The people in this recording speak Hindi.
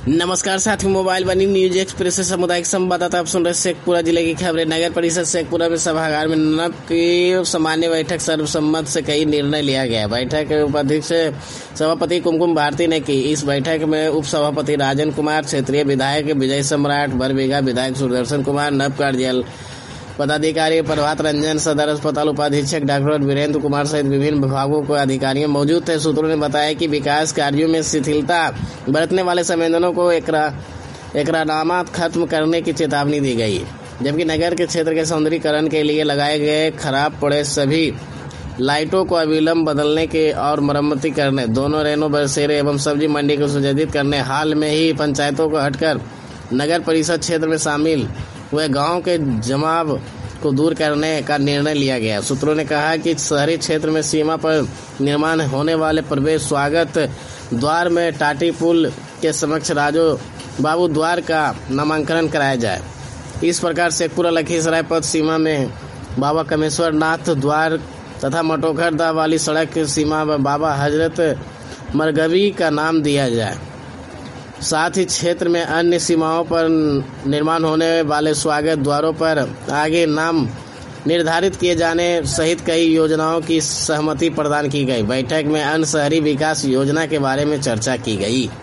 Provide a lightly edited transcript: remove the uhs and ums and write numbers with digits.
नमस्कार साथियों, मोबाइल बनी न्यूज एक्सप्रेस से सामुदायिक संवाददाता आप सुन रहे शेखपुरा जिले की खबरें। नगर परिषद शेखपुरा में सभागार में नव की सामान्य बैठक सर्वसम्मत से कई निर्णय लिया गया। बैठक के उपाध्यक्ष सभापति कुमकुम भारती ने की। इस बैठक में उप सभापति राजन कुमार, क्षेत्रीय विधायक विजय सम्राट, बरबीघा विधायक सुदर्शन कुमार, नव कार्यालय पदाधिकारी प्रभात रंजन, सदर अस्पताल उपाधीक्षक डॉक्टर वीरेंद्र कुमार सहित विभिन्न विभागों के अधिकारी मौजूद थे। सूत्रों ने बताया कि विकास कार्यों में शिथिलता बरतने वाले संवेदनों को एकरारनामा खत्म करने की चेतावनी दी गई, जबकि नगर के क्षेत्र के सौंदर्यीकरण के लिए लगाए गए खराब पड़े सभी लाइटों को अविलंब बदलने के और मरम्मती करने, दोनों रेनो बसेरे एवं सब्जी मंडी को सुसज्जित करने, हाल में ही पंचायतों को हटकर नगर परिषद क्षेत्र में शामिल हुए गांव के जमाव को दूर करने का निर्णय लिया गया। सूत्रों ने कहा कि शहरी क्षेत्र में सीमा पर निर्माण होने वाले प्रवेश स्वागत द्वार में टाटी पुल के समक्ष राजो बाबू द्वार का नामांकन कराया जाए। इस प्रकार शेखपुरा लखीसराय पथ सीमा में बाबा कमेश्वर नाथ द्वार तथा मटोखर वाली सड़क की सीमा में बाबा हजरत मरगवी का नाम दिया जाए। साथ ही क्षेत्र में अन्य सीमाओं पर निर्माण होने वाले स्वागत द्वारों पर आगे नाम निर्धारित किए जाने सहित कई योजनाओं की सहमति प्रदान की गई। बैठक में अन्य शहरी विकास योजना के बारे में चर्चा की गई।